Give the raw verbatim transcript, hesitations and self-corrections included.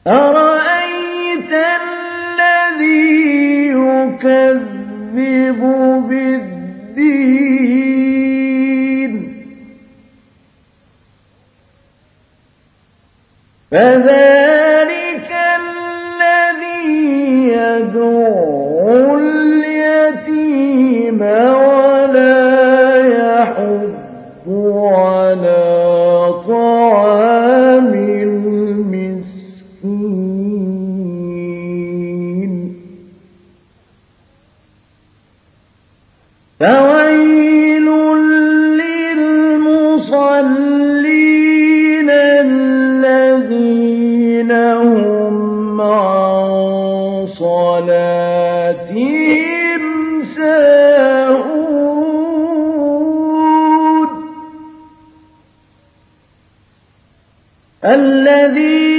أَرَأَيْتَ الَّذِي يُكَذِّبُ بِالدِّينِ فَذَلِكَ الَّذِي يَدُعُّ الْيَتِيمَ وَلَا يَحُضُّ عَلَىٰ طَعَامِ الْمِسْكِينِ فَوَيْلٌ لِّلْمُصَلِّينَ الَّذِينَ هُمْ عَن صَلَاتِهِمْ سَاهُونَ